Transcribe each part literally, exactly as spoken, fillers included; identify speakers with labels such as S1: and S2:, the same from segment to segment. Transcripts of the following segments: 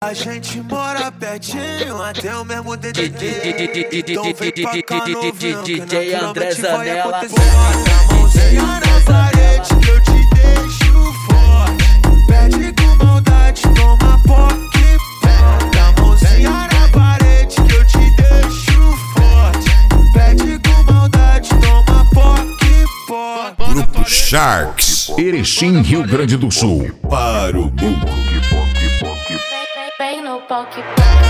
S1: A gente mora pertinho, até o mesmo D D D. Então vem pra cá novinho, que naturalmente vai acontecer. Bota a mãozinha na parede que eu te deixo forte. Pede com maldade, toma poque. Bota a mãozinha na parede que eu te deixo forte. Pede com maldade, toma poque, poque.
S2: Grupo Sharks, Erechim, Rio Grande do Sul. Para o mundo.
S3: Bem no poque.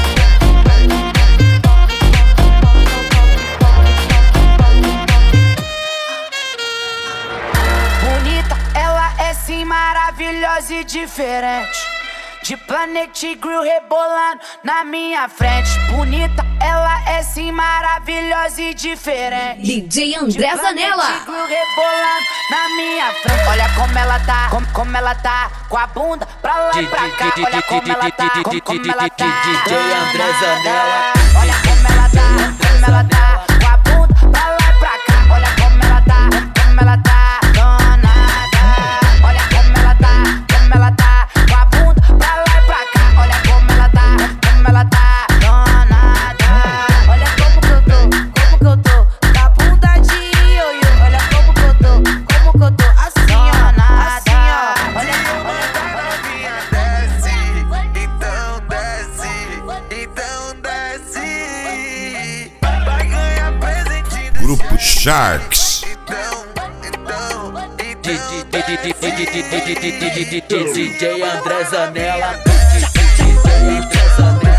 S4: Bonita, ela é sim maravilhosa e diferente. De Planet Grill rebolando na minha frente. Bonita, ela é sim maravilhosa e diferente.
S5: D J André Zanella.
S4: De Planet Grill rebolando na minha frente. Olha como ela tá, como, como ela tá, com a bunda pra lá e pra cá. Olha como ela tá, como, como ela tá.
S6: D J André Zanella.
S4: Olha como ela tá, como ela tá, com a bunda pra lá e pra cá. Olha como ela tá, como ela tá, danada. Olha como ela tá, como ela tá, com a bunda pra lá e pra cá. Olha como ela tá, como ela tá, danada. Olha como que eu tô, como que eu tô, com a bunda de ioiô. Olha como que eu tô, como que eu tô, assim ó, assim ó. Olha como ela tá.
S1: Então desce, então desce. Vai ganhar presente do
S2: Grupo Sharks.
S1: Então, então,
S6: D J André Zanella. D J André Zanella.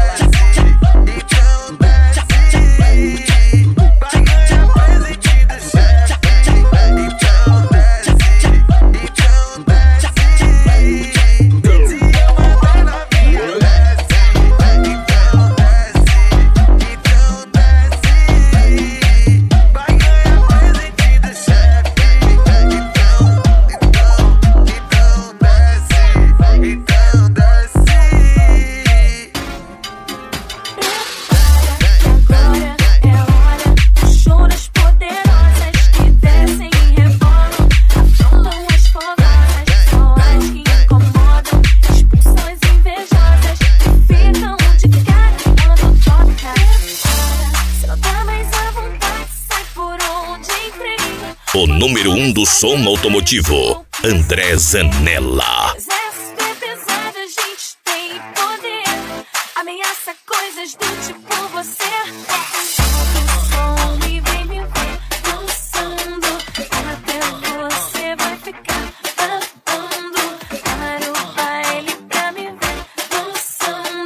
S2: O número um do som automotivo, André Zanella.
S3: Exército é pesado, a gente tem poder. Ameaça coisas do tipo você. Sobe o som e vem me ver dançando. Até você vai ficar babando. Para o baile pra me ver dançando.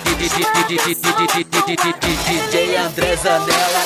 S6: D J André Zanella.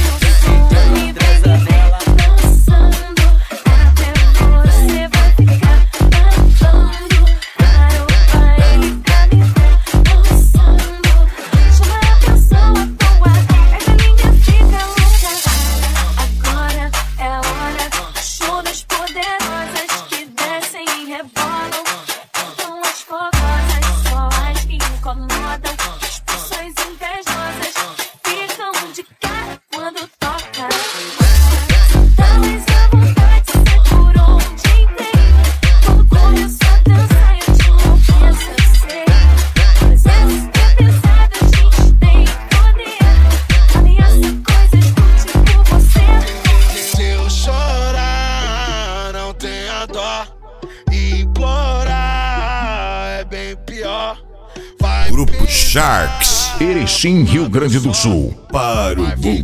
S2: Grupo Sharks, Erechim, Rio Grande do Sul. Para o mundo.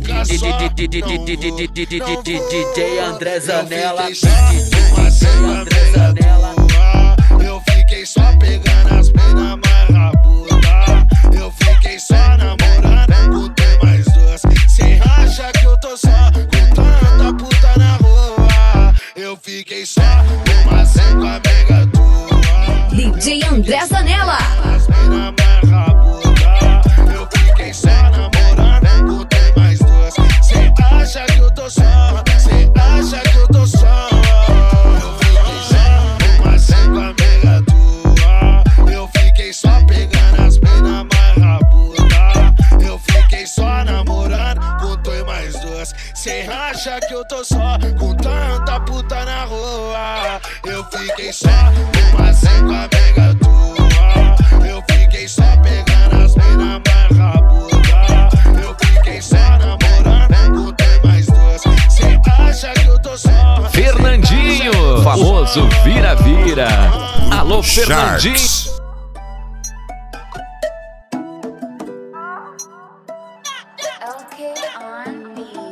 S6: D J André Zanella. D J André Zanella.
S7: Eu fiquei só pegando as minas mais rabuda. Eu fiquei só namorando, botei mais duas. Cê acha que eu tô só com tanta puta na rua? Eu fiquei só uma cinco amiga tua.
S5: D J André Zanella.
S7: As mina mais rabuda. Eu fiquei só namorando, botei mais duas. Cê acha que eu tô só? Cê acha que eu tô só? Eu fiquei só uma cinco amiga tua. Eu fiquei só pegando as mina mais rabuda. Eu fiquei só namorando, botei mais duas. Cê acha que eu tô só com tanta puta na rua? Eu fiquei só uma cinco amiga tua. Eu fiquei só pegando
S8: famoso vira-vira. Alô, Fernandinho.
S2: Sharks.
S4: Okay, on beat.